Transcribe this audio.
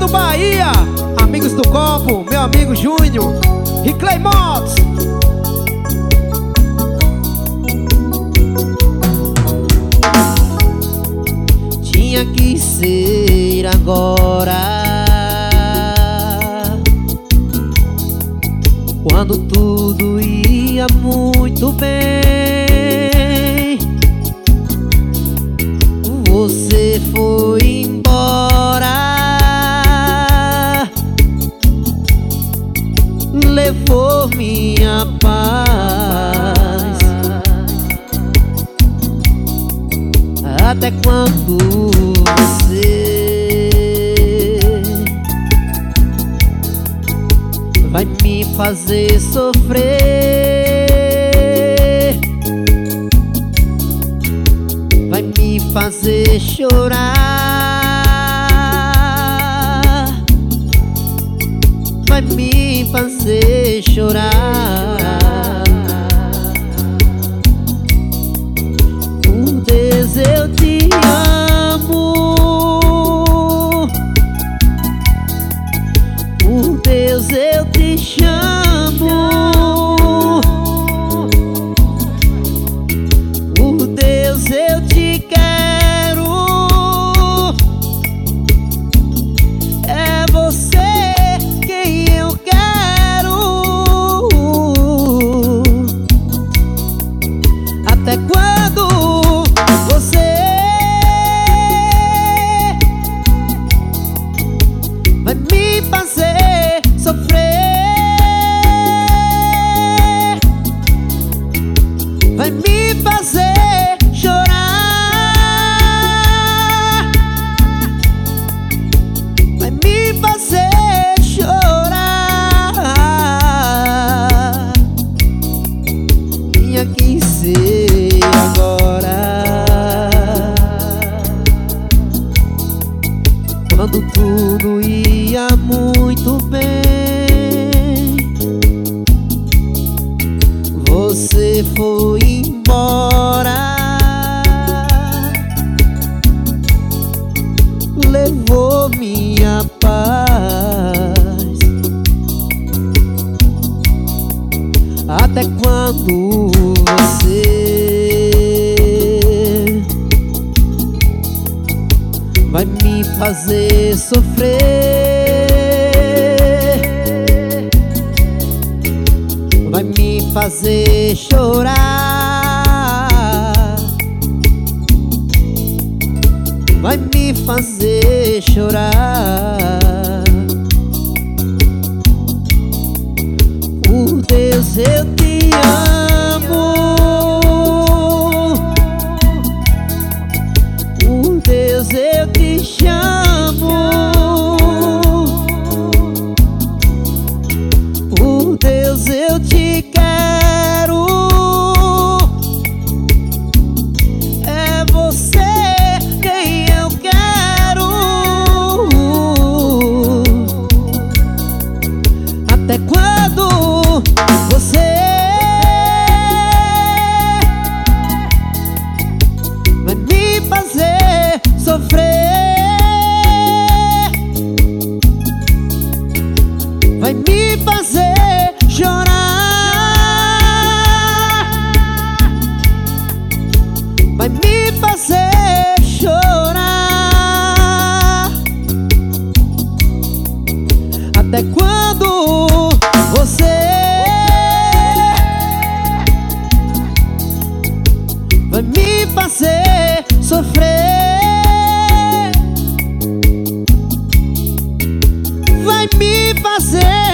do Bahia, amigos do copo, meu amigo Júnior e Clay Motos. Tinha que ser agora, quando tudo ia muito bem. Você foi embora, levou minha paz. Até quando você vai me fazer sofrer? Vai me fazer chorar? Vai me fazer chorar? Por Deus eu te amo, por Deus eu te chamo, por Deus eu te quero. É você quem eu quero. Até quando você vai me fazer sofrer? Vai me fazer chorar? Vai me fazer chorar? Tinha que ser agora, quando tudo ia muito bem. Você foi embora, levou minha paz. Até quando você vai me fazer sofrer? Vai me fazer chorar? Vai me fazer chorar? Por Deus eu te amo, por Deus eu te chamo, por Deus eu te quero. É você quem eu quero. Até quando você vai me fazer sofrer? Vai me fazer chorar? Vai me fazer chorar? Até quando você vai me fazer sofrer? Vai me fazer